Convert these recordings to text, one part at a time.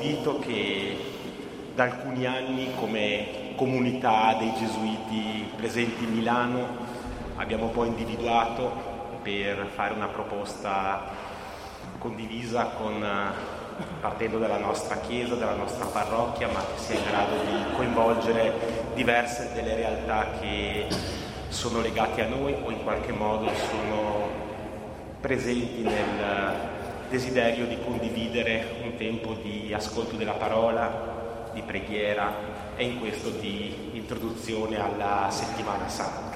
invito che da alcuni anni, come comunità dei Gesuiti presenti in Milano, abbiamo poi individuato per fare una proposta condivisa partendo dalla nostra chiesa, dalla nostra parrocchia, ma che sia in grado di coinvolgere diverse delle realtà che sono legate a noi o in qualche modo sono presenti nel desiderio di condividere un tempo di ascolto della parola, di preghiera e in questo di introduzione alla Settimana Santa.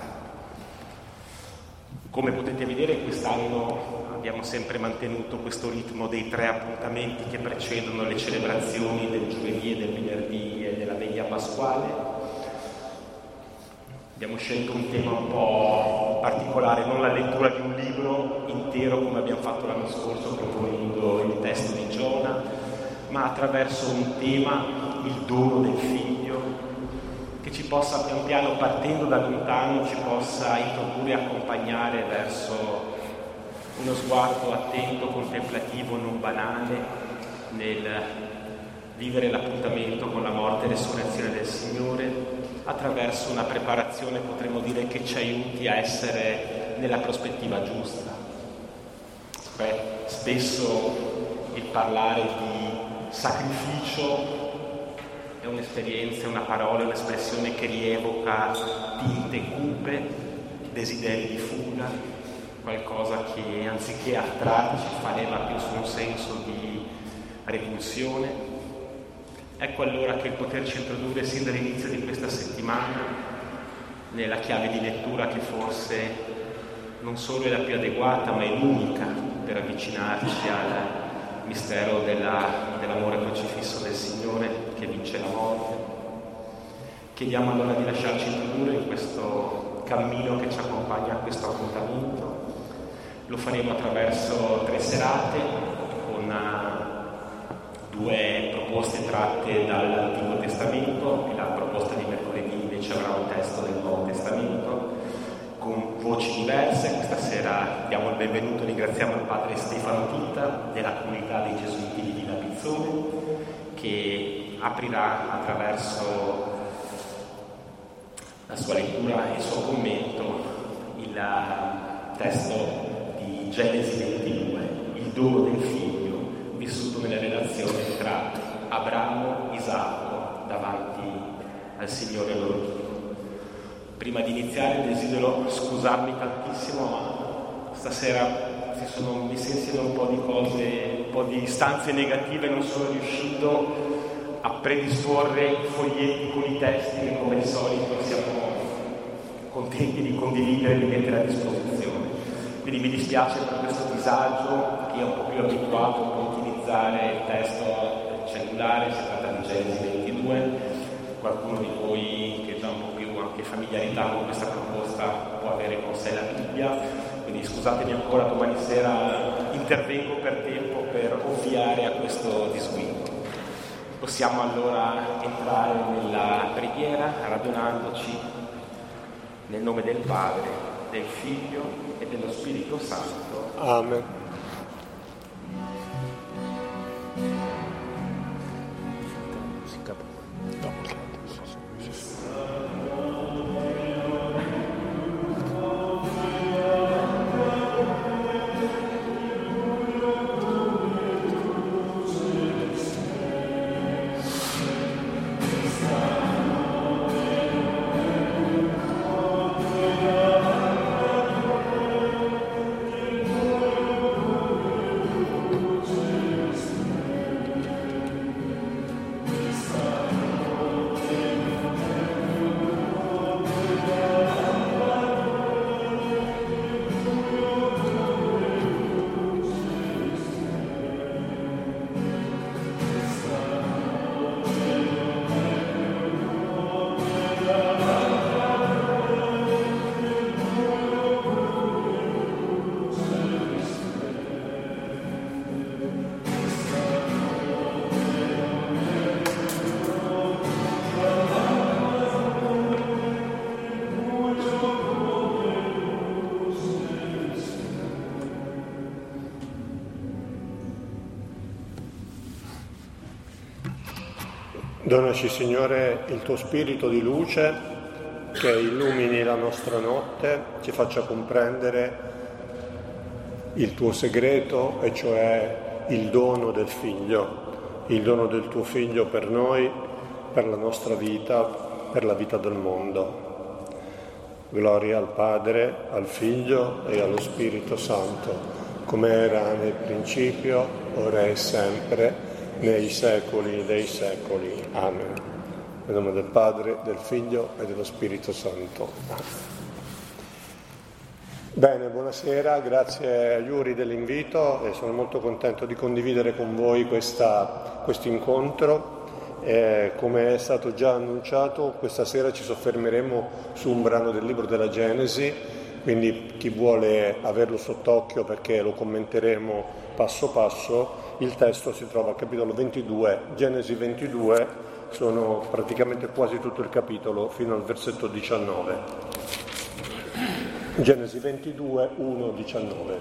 Come potete vedere, quest'anno abbiamo sempre mantenuto questo ritmo dei 3 appuntamenti che precedono le celebrazioni del giovedì e del venerdì e della veglia pasquale. Abbiamo scelto un tema un po' particolare, non la lettura di un libro intero come abbiamo fatto l'anno scorso proponendo il testo di Giona, ma attraverso un tema, il dono del figlio, che ci possa pian piano, partendo da lontano, ci possa introdurre e accompagnare verso uno sguardo attento, contemplativo, non banale, nel vivere l'appuntamento con la morte e resurrezione del Signore, attraverso una preparazione, potremmo dire, che ci aiuti a essere nella prospettiva giusta. Spesso il parlare di sacrificio è un'esperienza, una parola, un'espressione che rievoca tinte cupe, desideri di fuga, qualcosa che anziché attrarci fa leva più su un senso di repulsione. Ecco allora che il poterci introdurre sin dall'inizio di questa settimana nella chiave di lettura che forse non solo è la più adeguata ma è l'unica per avvicinarci al mistero dell'amore crocifisso del Signore che vince la morte. Chiediamo allora di lasciarci introdurre in questo cammino che ci accompagna a questo appuntamento. Lo faremo attraverso 3 serate con 2 proposte tratte dall'Antico Testamento e la proposta di mercoledì invece avrà un testo del Nuovo Testamento con voci diverse. Questa sera diamo il benvenuto e ringraziamo il padre Stefano Titta della comunità dei Gesuiti di Villa Pizzone, che aprirà attraverso la sua lettura e il suo commento il testo di Genesi 22, il dono del figlio vissuto nella relazione tra Abramo e Isacco davanti al Signore loro Dio. Prima di iniziare desidero scusarmi tantissimo, ma stasera mi sentono un po' di cose, un po' di istanze negative, non sono riuscito a predisporre i foglietti con i testi che come al solito siamo contenti di condividere e di mettere a disposizione. Quindi mi dispiace per questo disagio, chi è un po' più abituato può utilizzare il testo cellulare, si tratta di Genesi 22, qualcuno di voi che ha un po' più anche familiarità con questa proposta può avere con sé la Bibbia, quindi scusatemi ancora, domani sera intervengo per tempo per ovviare a questo disguido. Possiamo allora entrare nella preghiera radunandoci nel nome del Padre, del Figlio e dello Spirito Santo. Amen. Donaci, Signore, il tuo spirito di luce che illumini la nostra notte, ci faccia comprendere il tuo segreto, e cioè il dono del Figlio, il dono del tuo Figlio per noi, per la nostra vita, per la vita del mondo. Gloria al Padre, al Figlio e allo Spirito Santo, come era nel principio, ora e sempre, nei secoli dei secoli. Amen. Nel nome del Padre, del Figlio e dello Spirito Santo. Amen. Bene, buonasera, grazie a Yuri dell'invito e sono molto contento di condividere con voi questo incontro. Come è stato già annunciato, questa sera ci soffermeremo su un brano del libro della Genesi, quindi chi vuole averlo sott'occhio, perché lo commenteremo passo passo, il testo si trova al capitolo 22, Genesi 22, sono praticamente quasi tutto il capitolo fino al versetto 19. Genesi 22, 1, 19.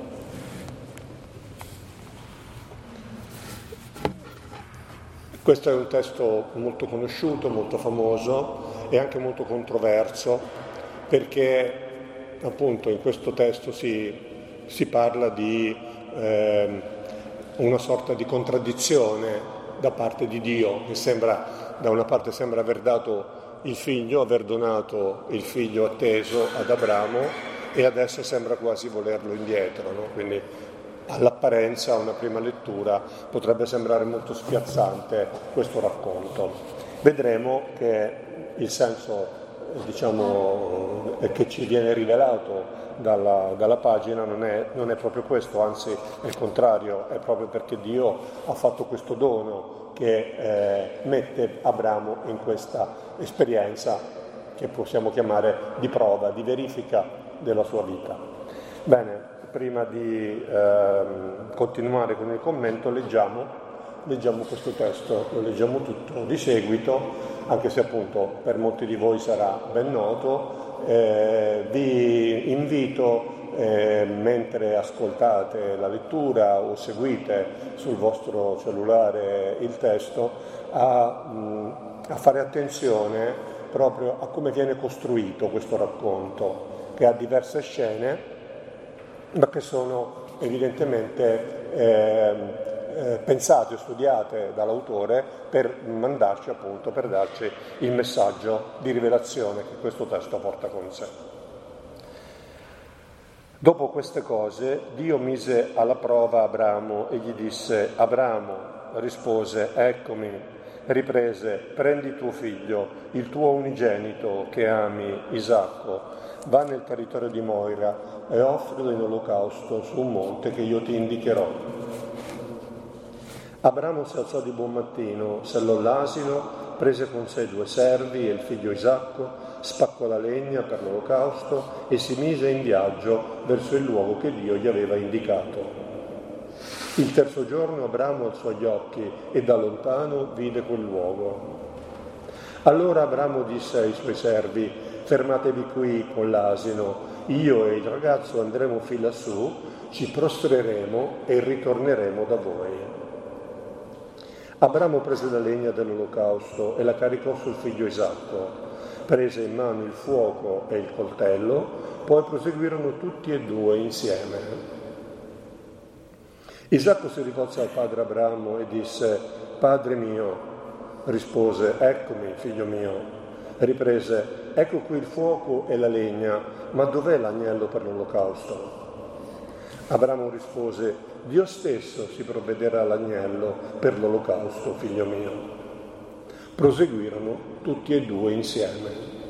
Questo è un testo molto conosciuto, molto famoso e anche molto controverso, perché appunto in questo testo si parla di una sorta di contraddizione da parte di Dio, che sembra, da una parte sembra aver dato il figlio, aver donato il figlio atteso ad Abramo, e adesso sembra quasi volerlo indietro, no? Quindi all'apparenza, a una prima lettura, potrebbe sembrare molto spiazzante questo racconto. Vedremo che il senso, diciamo, che ci viene rivelato dalla pagina non è proprio questo, anzi è il contrario, è proprio perché Dio ha fatto questo dono che mette Abramo in questa esperienza che possiamo chiamare di prova, di verifica della sua vita. Bene, prima di continuare con il commento leggiamo questo testo, lo leggiamo tutto di seguito, anche se appunto per molti di voi sarà ben noto. Vi invito, mentre ascoltate la lettura o seguite sul vostro cellulare il testo, a fare attenzione proprio a come viene costruito questo racconto, che ha diverse scene, ma che sono evidentemente pensate o studiate dall'autore per mandarci, appunto, per darci il messaggio di rivelazione che questo testo porta con sé. Dopo queste cose Dio mise alla prova Abramo e gli disse: Abramo, rispose, eccomi. Riprese: prendi tuo figlio, il tuo unigenito che ami, Isacco, va nel territorio di Moira e offrilo in olocausto su un monte che io ti indicherò. Abramo si alzò di buon mattino, sellò l'asino, prese con sé 2 servi e il figlio Isacco, spaccò la legna per l'olocausto e si mise in viaggio verso il luogo che Dio gli aveva indicato. Il terzo giorno Abramo alzò gli occhi e da lontano vide quel luogo. Allora Abramo disse ai suoi servi: fermatevi qui con l'asino, io e il ragazzo andremo fin lassù, ci prostreremo e ritorneremo da voi. Abramo prese la legna dell'olocausto e la caricò sul figlio Isacco, prese in mano il fuoco e il coltello, poi proseguirono tutti e 2 insieme. Isacco si rivolse al padre Abramo e disse: Padre mio. Rispose: eccomi, figlio mio. Riprese: ecco qui il fuoco e la legna, ma dov'è l'agnello per l'olocausto? Abramo rispose: Dio stesso si provvederà all'agnello per l'olocausto, figlio mio. Proseguirono tutti e 2 insieme.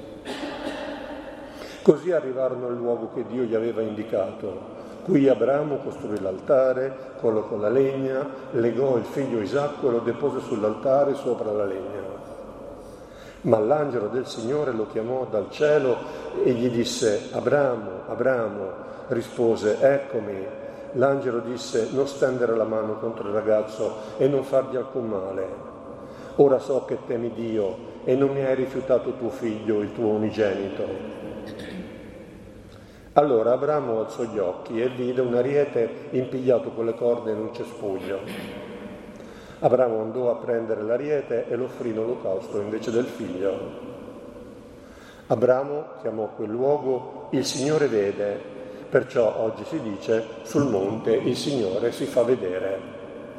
Così arrivarono al luogo che Dio gli aveva indicato. Qui Abramo costruì l'altare, collocò la legna, legò il figlio Isacco e lo depose sull'altare sopra la legna. Ma l'angelo del Signore lo chiamò dal cielo e gli disse: Abramo, Abramo. Rispose: eccomi. L'angelo disse: non stendere la mano contro il ragazzo e non fargli alcun male. Ora so che temi Dio e non mi hai rifiutato tuo figlio, il tuo unigenito. Allora Abramo alzò gli occhi e vide un ariete impigliato con le corde in un cespuglio. Abramo andò a prendere l'ariete e lo offrì in olocausto invece del figlio. Abramo chiamò quel luogo il Signore vede, perciò oggi si dice sul monte il Signore si fa vedere.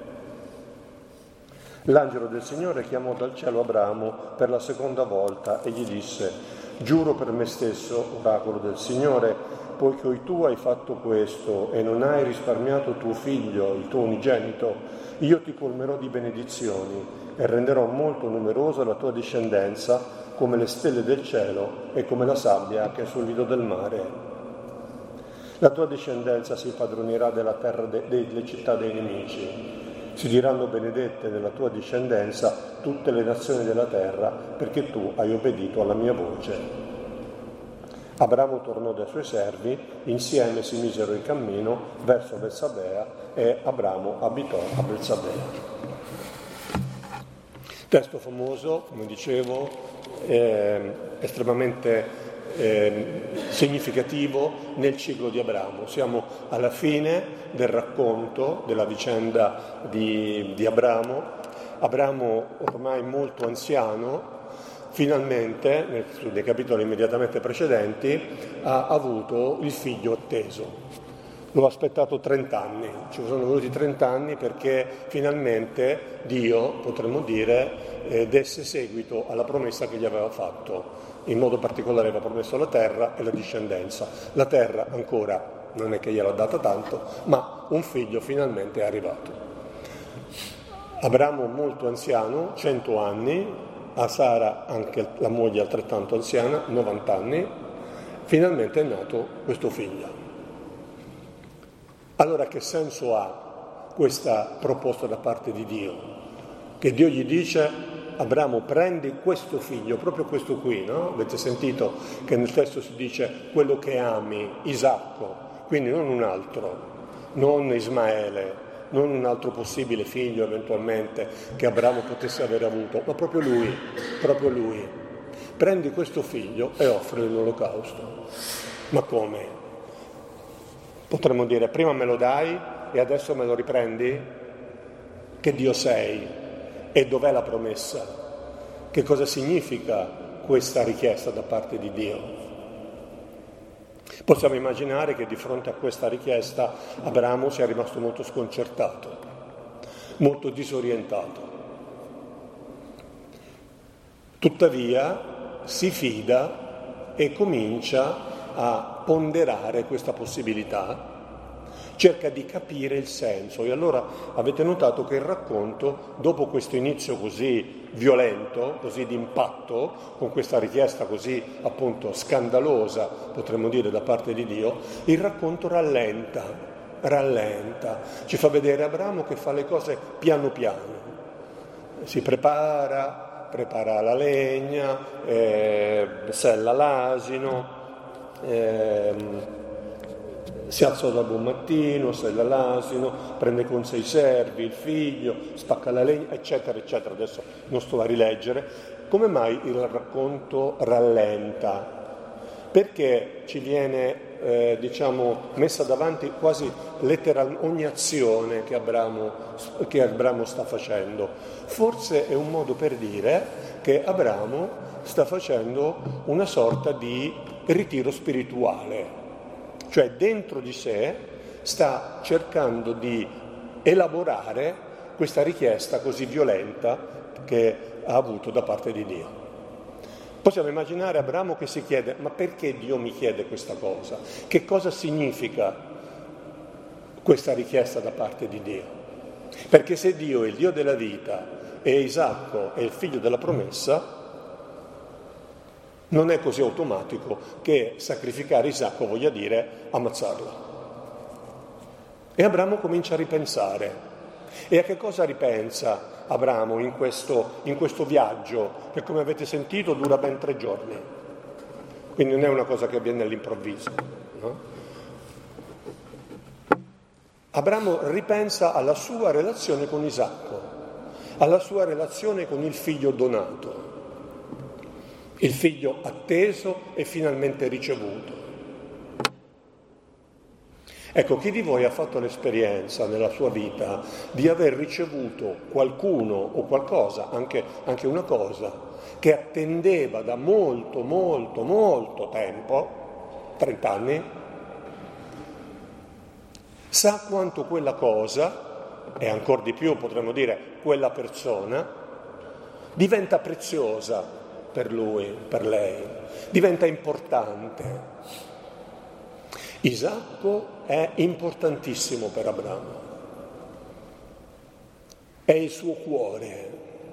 L'angelo del Signore chiamò dal cielo Abramo per la seconda volta e gli disse: giuro per me stesso, oracolo del Signore, poiché tu hai fatto questo e non hai risparmiato tuo figlio, il tuo unigenito, io ti colmerò di benedizioni e renderò molto numerosa la tua discendenza come le stelle del cielo e come la sabbia che è sul lido del mare. La tua discendenza si padronirà della terra delle città dei nemici. Si diranno benedette nella tua discendenza tutte le nazioni della terra, perché tu hai obbedito alla mia voce. Abramo tornò dai suoi servi, insieme si misero in cammino verso Betsabea e Abramo abitò a Betsabea. Testo famoso, come dicevo, estremamente significativo nel ciclo di Abramo. Siamo alla fine del racconto della vicenda di Abramo. Abramo, ormai molto anziano, finalmente, nei capitoli immediatamente precedenti, ha avuto il figlio atteso. L'ho aspettato 30 anni, ci sono voluti 30 anni perché finalmente Dio, potremmo dire, desse seguito alla promessa che gli aveva fatto. In modo particolare aveva promesso la terra e la discendenza. La terra ancora non è che gliel'ha data tanto, ma un figlio finalmente è arrivato. Abramo molto anziano, 100 anni, a Sara anche la moglie altrettanto anziana, 90 anni, finalmente è nato questo figlio. Allora che senso ha questa proposta da parte di Dio? Che Dio gli dice: Abramo, prendi questo figlio, proprio questo qui, no? Avete sentito che nel testo si dice quello che ami, Isacco, quindi non un altro, non Ismaele, non un altro possibile figlio eventualmente che Abramo potesse aver avuto, ma proprio lui. Prendi questo figlio e offrilo in olocausto. Ma come? Potremmo dire, prima me lo dai e adesso me lo riprendi? Che Dio sei? E dov'è la promessa? Che cosa significa questa richiesta da parte di Dio? Possiamo immaginare che di fronte a questa richiesta Abramo sia rimasto molto sconcertato, molto disorientato. Tuttavia si fida e comincia a ponderare questa possibilità, cerca di capire il senso. E allora avete notato che il racconto, dopo questo inizio così violento, così di impatto, con questa richiesta così appunto scandalosa, potremmo dire, da parte di Dio, il racconto rallenta, ci fa vedere Abramo che fa le cose piano piano, si prepara la legna, sella l'asino, si alza da buon mattino, sella l'asino, prende con sé i servi, il figlio, spacca la legna, eccetera, eccetera. Adesso non sto a rileggere. Come mai il racconto rallenta? Perché ci viene, messa davanti quasi letteralmente ogni azione che Abramo sta facendo. Forse è un modo per dire che Abramo sta facendo una sorta di ritiro spirituale, cioè dentro di sé sta cercando di elaborare questa richiesta così violenta che ha avuto da parte di Dio. Possiamo immaginare Abramo che si chiede: ma perché Dio mi chiede questa cosa? Che cosa significa questa richiesta da parte di Dio? Perché se Dio è il Dio della vita e Isacco è il figlio della promessa, non è così automatico che sacrificare Isacco voglia dire ammazzarlo. E Abramo comincia a ripensare. E a che cosa ripensa Abramo in questo viaggio che, come avete sentito, dura ben 3 giorni? Quindi non è una cosa che avviene all'improvviso, no? Abramo ripensa alla sua relazione con Isacco, alla sua relazione con il figlio donato, il figlio atteso e finalmente ricevuto. Ecco, chi di voi ha fatto l'esperienza nella sua vita di aver ricevuto qualcuno o qualcosa, anche una cosa, che attendeva da molto, molto, molto tempo, 30 anni, sa quanto quella cosa, e ancor di più potremmo dire quella persona, diventa preziosa per lui, per lei, diventa importante. Isacco è importantissimo per Abramo, è il suo cuore.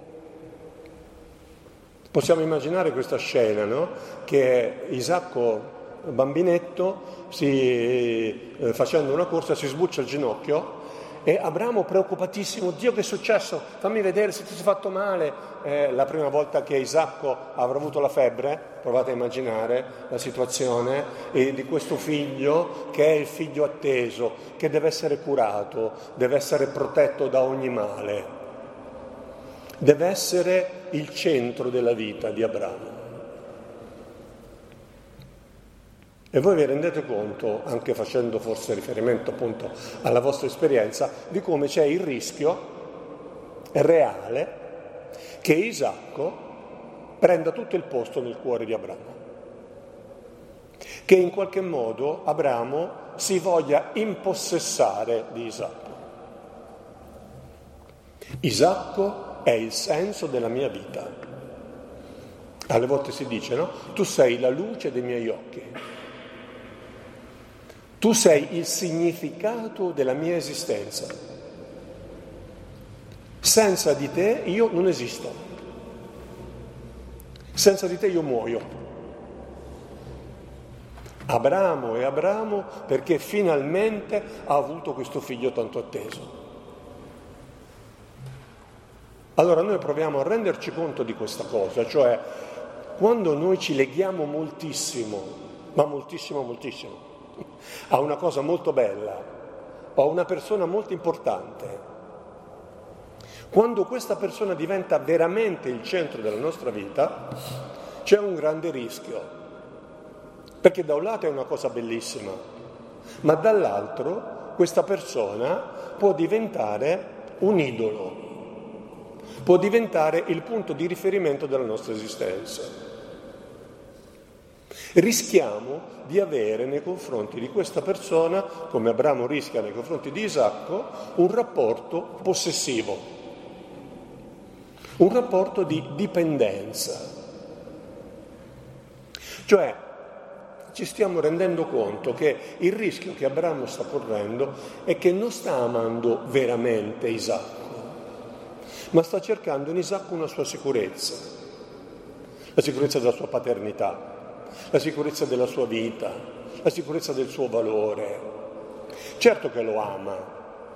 Possiamo immaginare questa scena, no? Che Isacco, bambinetto, facendo una corsa, si sbuccia il ginocchio e Abramo, preoccupatissimo, Dio, che è successo? Fammi vedere se ti sei fatto male. La prima volta che Isacco avrà avuto la febbre, provate a immaginare la situazione, di questo figlio che è il figlio atteso, che deve essere curato, deve essere protetto da ogni male, deve essere il centro della vita di Abramo. E voi vi rendete conto, anche facendo forse riferimento appunto alla vostra esperienza, di come c'è il rischio reale che Isacco prenda tutto il posto nel cuore di Abramo, che in qualche modo Abramo si voglia impossessare di Isacco. Isacco è il senso della mia vita. Alle volte si dice, no? Tu sei la luce dei miei occhi. Tu sei il significato della mia esistenza. Senza di te io non esisto. Senza di te io muoio. Abramo è Abramo perché finalmente ha avuto questo figlio tanto atteso. Allora noi proviamo a renderci conto di questa cosa, cioè quando noi ci leghiamo moltissimo, ma moltissimo, moltissimo, a una cosa molto bella o a una persona molto importante, quando questa persona diventa veramente il centro della nostra vita, c'è un grande rischio, perché da un lato è una cosa bellissima, ma dall'altro questa persona può diventare un idolo, può diventare il punto di riferimento della nostra esistenza. Rischiamo di avere nei confronti di questa persona, come Abramo rischia nei confronti di Isacco, un rapporto possessivo, un rapporto di dipendenza. Cioè, ci stiamo rendendo conto che il rischio che Abramo sta correndo è che non sta amando veramente Isacco, ma sta cercando in Isacco una sua sicurezza, la sicurezza della sua paternità, la sicurezza della sua vita, la sicurezza del suo valore. Certo che lo ama,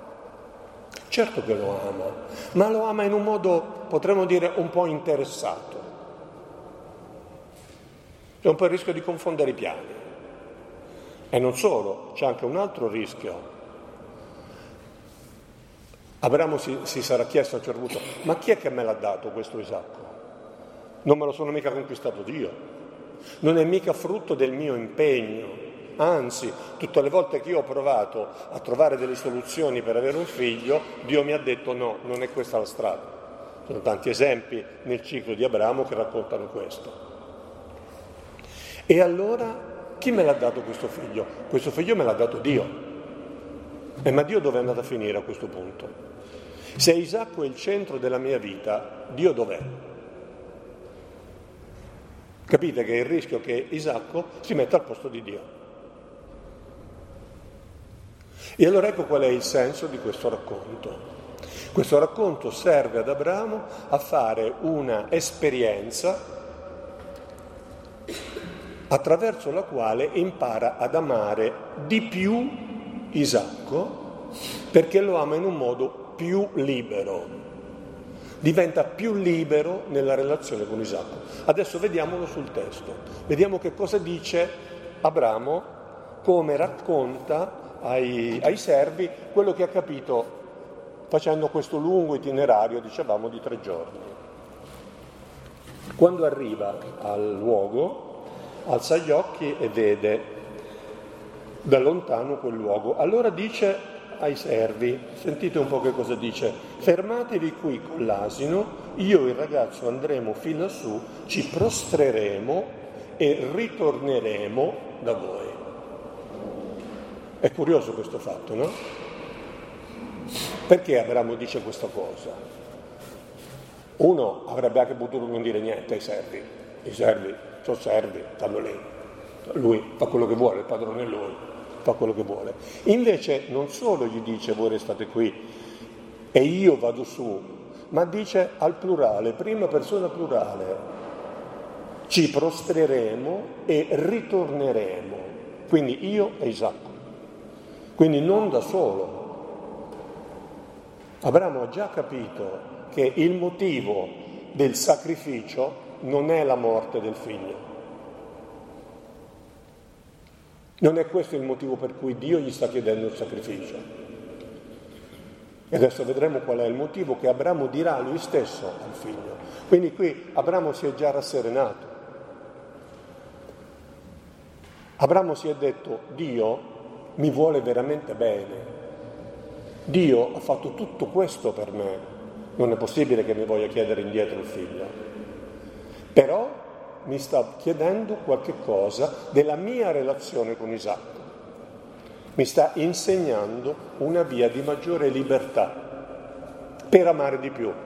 ma lo ama in un modo, potremmo dire, un po' interessato. C'è un po' il rischio di confondere i piani. E non solo, c'è anche un altro rischio. Abramo si sarà chiesto a un certo punto, ma chi è che me l'ha dato questo Isacco? Non me lo sono mica conquistato Dio. Non è mica frutto del mio impegno, anzi, tutte le volte che io ho provato a trovare delle soluzioni per avere un figlio, Dio mi ha detto no, non è questa la strada. Ci sono tanti esempi nel ciclo di Abramo che raccontano questo. E allora chi me l'ha dato questo figlio? Questo figlio me l'ha dato Dio. Ma Dio dove è andato a finire a questo punto? Se Isacco è il centro della mia vita, Dio dov'è? Capite che è il rischio che Isacco si metta al posto di Dio. E allora ecco qual è il senso di questo racconto. Questo racconto serve ad Abramo a fare una esperienza attraverso la quale impara ad amare di più Isacco, perché lo ama in un modo più libero. Diventa più libero nella relazione con Isacco. Adesso vediamolo sul testo. Vediamo che cosa dice Abramo, come racconta ai servi quello che ha capito facendo questo lungo itinerario, dicevamo, di 3 giorni. Quando arriva al luogo, alza gli occhi e vede da lontano quel luogo. Allora dice ai servi, sentite un po' che cosa dice: fermatevi qui con l'asino, io e il ragazzo andremo fin lassù, ci prostreremo e ritorneremo da voi. È curioso questo fatto, no? Perché Abramo dice questa cosa? Uno avrebbe anche potuto non dire niente ai servi. I servi sono servi, stanno lì. Lui fa quello che vuole, il padrone è lui, fa quello che vuole. Invece non solo gli dice voi restate qui e io vado su, ma dice al plurale, prima persona plurale, ci prostreremo e ritorneremo. Quindi io e Isacco. Quindi non da solo. Abramo ha già capito che il motivo del sacrificio non è la morte del figlio. Non è questo il motivo per cui Dio gli sta chiedendo il sacrificio. E adesso vedremo qual è il motivo che Abramo dirà lui stesso al figlio. Quindi qui Abramo si è già rasserenato. Abramo si è detto: Dio mi vuole veramente bene. Dio ha fatto tutto questo per me. Non è possibile che mi voglia chiedere indietro il figlio. Però mi sta chiedendo qualche cosa della mia relazione con Isacco. Mi sta insegnando una via di maggiore libertà per amare di più.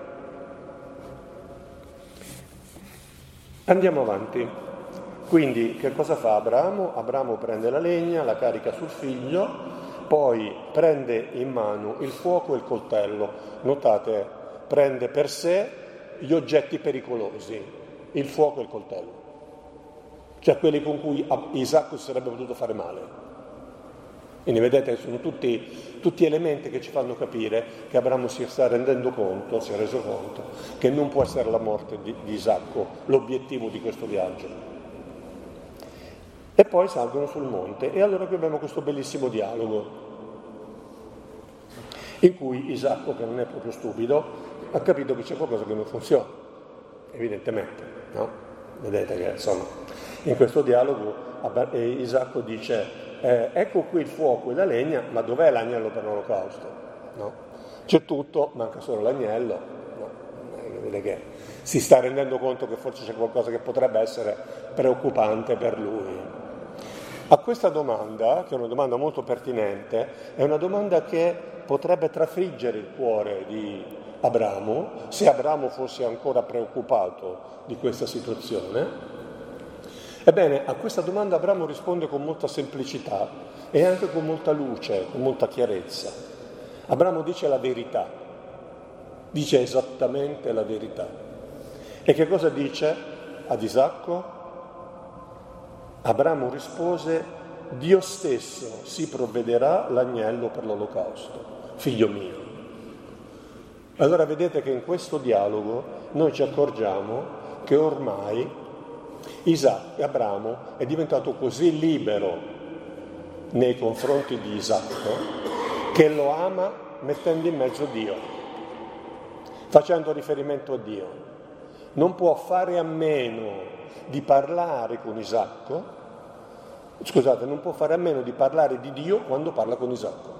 Andiamo avanti. Quindi che cosa fa Abramo? Abramo prende la legna, la carica sul figlio, poi prende in mano il fuoco e il coltello. Notate, prende per sé gli oggetti pericolosi, il fuoco e il coltello, cioè quelli con cui Isacco si sarebbe potuto fare male. Quindi vedete che sono tutti elementi che ci fanno capire che Abramo si sta rendendo conto, si è reso conto, che non può essere la morte di Isacco l'obiettivo di questo viaggio. E poi salgono sul monte e allora qui abbiamo questo bellissimo dialogo in cui Isacco, che non è proprio stupido, ha capito che c'è qualcosa che non funziona, evidentemente, no? Vedete che insomma in questo dialogo Isacco dice ecco qui il fuoco e la legna, ma dov'è l'agnello per l'olocausto? No? C'è tutto, manca solo l'agnello. No? Vede che si sta rendendo conto che forse c'è qualcosa che potrebbe essere preoccupante per lui. A questa domanda, che è una domanda molto pertinente, è una domanda che potrebbe trafiggere il cuore di Abramo, se Abramo fosse ancora preoccupato di questa situazione. Ebbene, a questa domanda Abramo risponde con molta semplicità e anche con molta luce, con molta chiarezza. Abramo dice la verità, dice esattamente la verità. E che cosa dice ad Isacco? Abramo rispose: Dio stesso si provvederà l'agnello per l'olocausto, figlio mio. Allora vedete che in questo dialogo noi ci accorgiamo che ormai Abramo è diventato così libero nei confronti di Isacco che lo ama mettendo in mezzo Dio, facendo riferimento a Dio. Non può fare a meno di parlare con Isacco, non può fare a meno di parlare di Dio quando parla con Isacco.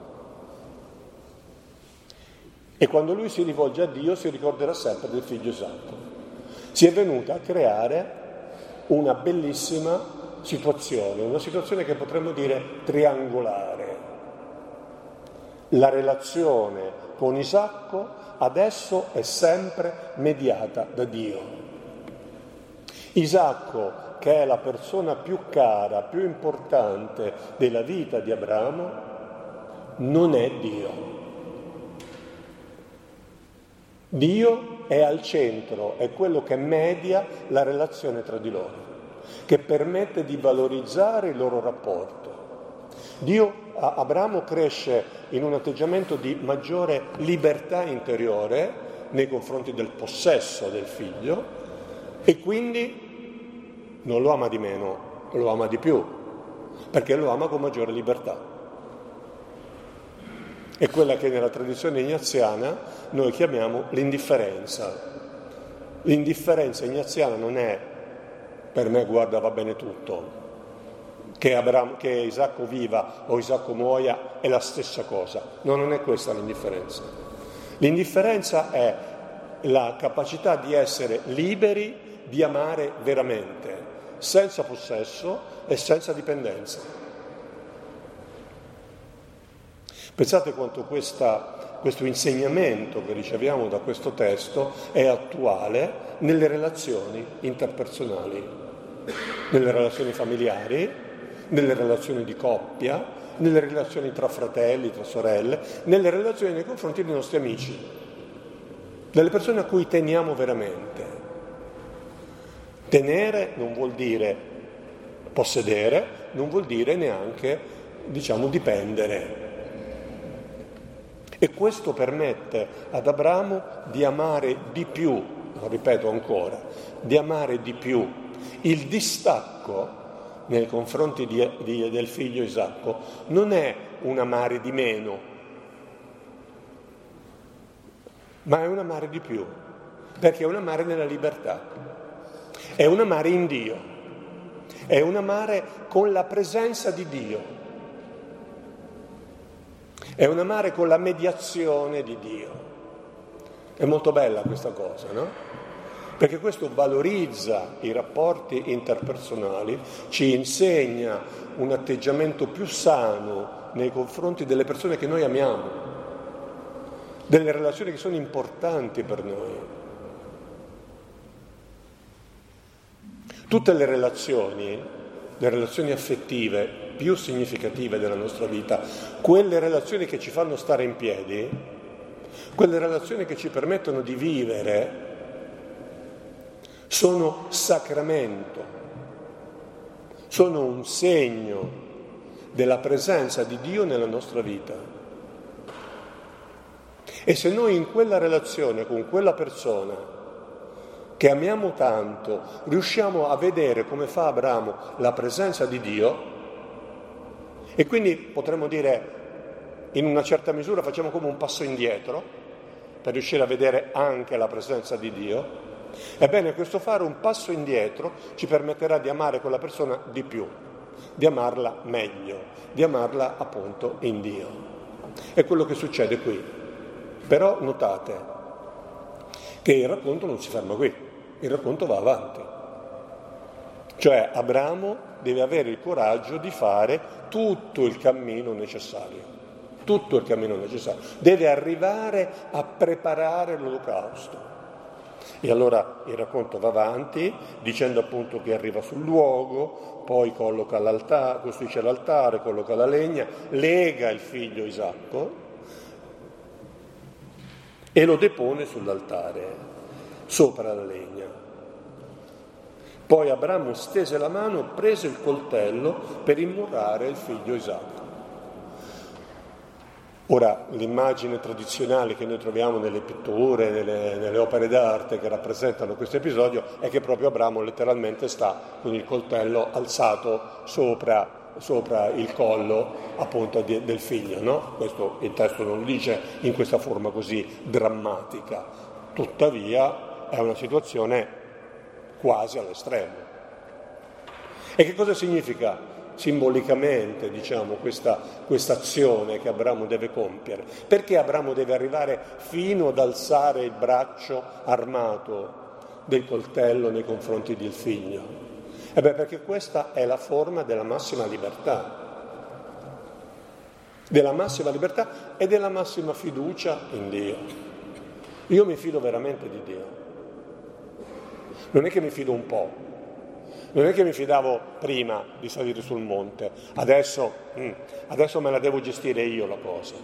E quando lui si rivolge a Dio si ricorderà sempre del figlio Isacco. Si è venuta a creare una bellissima situazione, una situazione che potremmo dire triangolare. La relazione con Isacco adesso è sempre mediata da Dio. Isacco, che è la persona più cara, più importante della vita di Abramo, non è Dio. Dio è al centro, è quello che media la relazione tra di loro, che permette di valorizzare il loro rapporto. Abramo cresce in un atteggiamento di maggiore libertà interiore nei confronti del possesso del figlio e quindi non lo ama di meno, lo ama di più, perché lo ama con maggiore libertà. È quella che nella tradizione ignaziana noi chiamiamo l'indifferenza. L'indifferenza ignaziana non è per me guarda va bene tutto, che Isacco viva o Isacco muoia è la stessa cosa. No, non è questa l'indifferenza. L'indifferenza è la capacità di essere liberi di amare veramente, senza possesso e senza dipendenza. Pensate quanto questo insegnamento che riceviamo da questo testo è attuale nelle relazioni interpersonali, nelle relazioni familiari, nelle relazioni di coppia, nelle relazioni tra fratelli, tra sorelle, nelle relazioni nei confronti dei nostri amici, delle persone a cui teniamo veramente. Tenere non vuol dire possedere, non vuol dire neanche, dipendere. E questo permette ad Abramo di amare di più, lo ripeto ancora, di amare di più il distacco nei confronti del figlio Isacco. Non è un amare di meno, ma è un amare di più, perché è un amare nella libertà, è un amare in Dio, è un amare con la presenza di Dio. È un amare con la mediazione di Dio. È molto bella questa cosa, no? Perché questo valorizza i rapporti interpersonali, ci insegna un atteggiamento più sano nei confronti delle persone che noi amiamo, delle relazioni che sono importanti per noi. Tutte le relazioni affettive più significative della nostra vita, quelle relazioni che ci fanno stare in piedi, quelle relazioni che ci permettono di vivere, sono sacramento, sono un segno della presenza di Dio nella nostra vita. E se noi in quella relazione con quella persona che amiamo tanto riusciamo a vedere, come fa Abramo, la presenza di Dio, e quindi potremmo dire, in una certa misura facciamo come un passo indietro per riuscire a vedere anche la presenza di Dio, ebbene questo fare un passo indietro ci permetterà di amare quella persona di più, di amarla meglio, di amarla appunto in Dio. È quello che succede qui. Però notate che il racconto non si ferma qui, il racconto va avanti. Cioè Abramo deve avere il coraggio di fare tutto il cammino necessario, deve arrivare a preparare l'olocausto. E allora il racconto va avanti dicendo appunto che arriva sul luogo, poi colloca l'altare, costruisce l'altare, colloca la legna, lega il figlio Isacco e lo depone sull'altare, sopra la legna. Poi Abramo stese la mano, prese il coltello per immolare il figlio Isacco. Ora, l'immagine tradizionale che noi troviamo nelle pitture, nelle opere d'arte che rappresentano questo episodio è che proprio Abramo letteralmente sta con il coltello alzato sopra il collo appunto del figlio, no? Questo il testo non lo dice in questa forma così drammatica, tuttavia è una situazione quasi all'estremo. E che cosa significa simbolicamente, questa azione che Abramo deve compiere? Perché Abramo deve arrivare fino ad alzare il braccio armato del coltello nei confronti del figlio? Perché questa è la forma della massima libertà e della massima fiducia in Dio. Io mi fido veramente di Dio. Non è che mi fido un po', non è che mi fidavo prima di salire sul monte, adesso me la devo gestire io la cosa.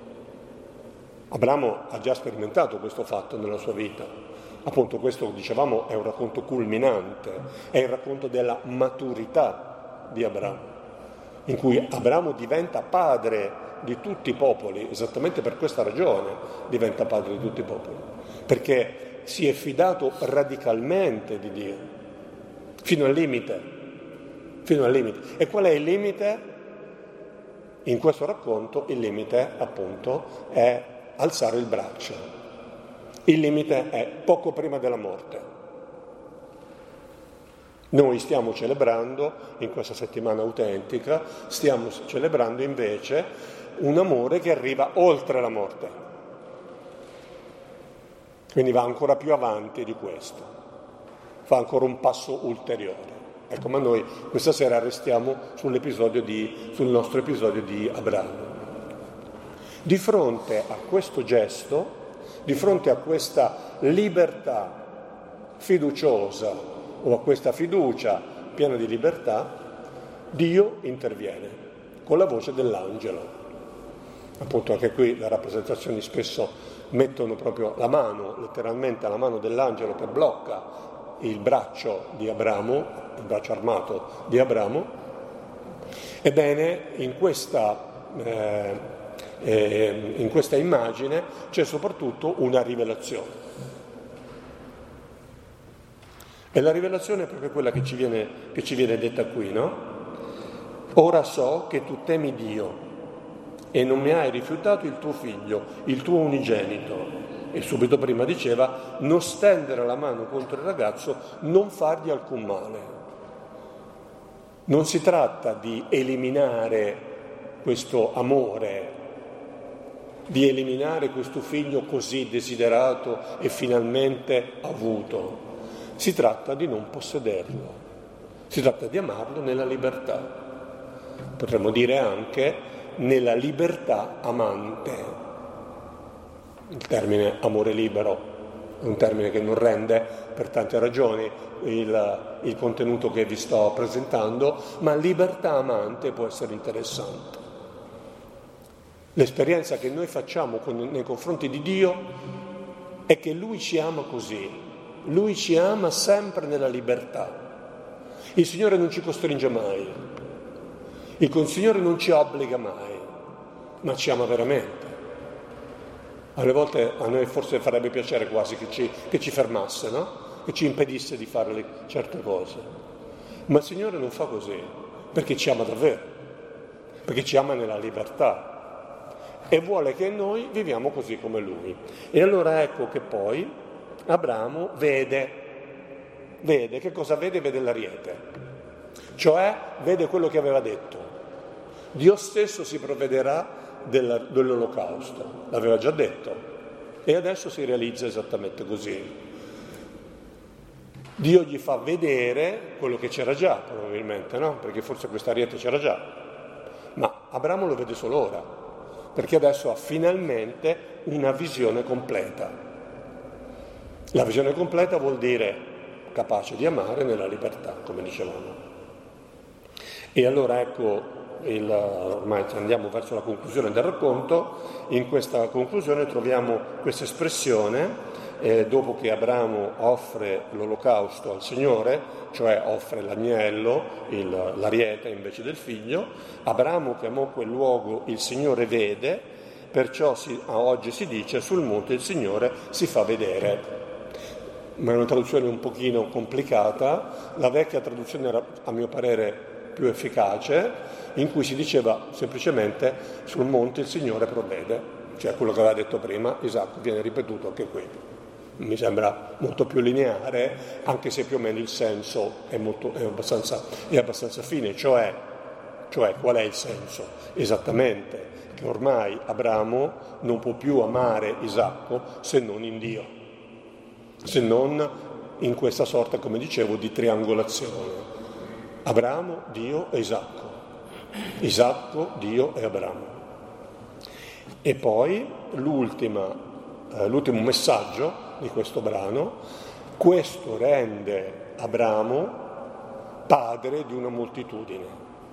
Abramo ha già sperimentato questo fatto nella sua vita. Appunto questo, dicevamo, è un racconto culminante, è il racconto della maturità di Abramo, in cui Abramo diventa padre di tutti i popoli, esattamente per questa ragione diventa padre di tutti i popoli, perché si è fidato radicalmente di Dio, fino al limite. E qual è il limite? In questo racconto il limite, appunto, è alzare il braccio. Il limite è poco prima della morte. Noi stiamo celebrando, in questa settimana autentica, stiamo celebrando invece un amore che arriva oltre la morte. Quindi va ancora più avanti di questo, fa ancora un passo ulteriore. Ecco, ma noi questa sera restiamo sul nostro episodio di Abramo. Di fronte a questo gesto, di fronte a questa libertà fiduciosa o a questa fiducia piena di libertà, Dio interviene con la voce dell'angelo. Appunto anche qui le rappresentazioni spesso mettono proprio la mano, letteralmente la mano dell'angelo che blocca il braccio di Abramo, il braccio armato di Abramo. Ebbene, in questa immagine c'è soprattutto una rivelazione. E la rivelazione è proprio quella che ci viene detta qui, no? Ora so che tu temi Dio e non mi hai rifiutato il tuo figlio, il tuo unigenito. E subito prima diceva: non stendere la mano contro il ragazzo, non fargli alcun male. Non si tratta di eliminare questo amore, di eliminare questo figlio così desiderato e finalmente avuto. Si tratta di non possederlo, si tratta di amarlo nella libertà. Potremmo dire anche nella libertà amante. Il termine amore libero è un termine che non rende per tante ragioni il contenuto che vi sto presentando, ma libertà amante può essere interessante. L'esperienza che noi facciamo nei confronti di Dio è che Lui ci ama così, Lui ci ama sempre nella libertà. Il Signore non ci costringe mai, il Signore non ci obbliga mai, ma ci ama veramente. Alle volte a noi forse farebbe piacere quasi che ci fermasse, no? Che ci impedisse di fare certe cose. Ma il Signore non fa così, perché ci ama davvero, perché ci ama nella libertà e vuole che noi viviamo così come Lui. E allora ecco che poi Abramo vede che cosa vede? Vede l'ariete, cioè vede quello che aveva detto. Dio stesso si provvederà dell'olocausto, l'aveva già detto, e adesso si realizza esattamente così. Dio gli fa vedere quello che c'era già, probabilmente, no? Perché forse questa ariete c'era già, ma Abramo lo vede solo ora, perché adesso ha finalmente una visione completa. La visione completa vuol dire capace di amare nella libertà, come dicevamo. E allora ecco, ormai andiamo verso la conclusione del racconto. In questa conclusione troviamo questa espressione, dopo che Abramo offre l'olocausto al Signore, cioè offre l'agnello, l'ariete invece del figlio. Abramo chiamò quel luogo il Signore vede, perciò oggi si dice sul monte il Signore si fa vedere. Ma è una traduzione un pochino complicata. La vecchia traduzione era, a mio parere, più efficace, in cui si diceva semplicemente sul monte il Signore provvede, cioè quello che aveva detto prima Isacco viene ripetuto anche qui. Mi sembra molto più lineare, anche se più o meno il senso è abbastanza fine, cioè qual è il senso? Esattamente che ormai Abramo non può più amare Isacco se non in Dio, se non in questa sorta, come dicevo, di triangolazione. Abramo, Dio e Isacco. Isacco, Dio e Abramo. E poi l'ultimo messaggio di questo brano: questo rende Abramo padre di una moltitudine.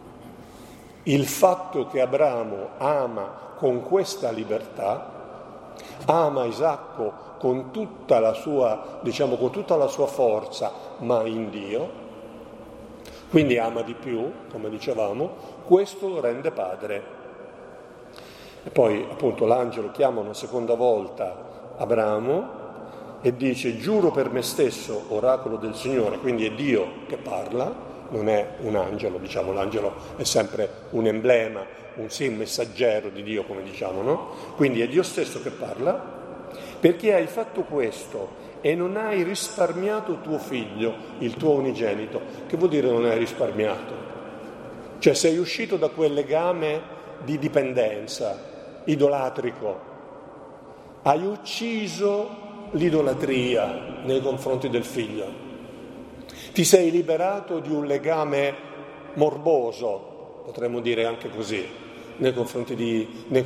Il fatto che Abramo ama con questa libertà, ama Isacco con tutta la sua, con tutta la sua forza, ma in Dio, quindi ama di più, come dicevamo, questo lo rende padre. E poi appunto l'angelo chiama una seconda volta Abramo e dice: giuro per me stesso, oracolo del Signore, quindi è Dio che parla, non è un angelo, l'angelo è sempre un emblema, un messaggero di Dio, come diciamo, no? Quindi è Dio stesso che parla, perché hai fatto questo e non hai risparmiato tuo figlio, il tuo unigenito. Che vuol dire non hai risparmiato? Cioè sei uscito da quel legame di dipendenza, idolatrico, hai ucciso l'idolatria nei confronti del figlio, ti sei liberato di un legame morboso, potremmo dire anche così, nei confronti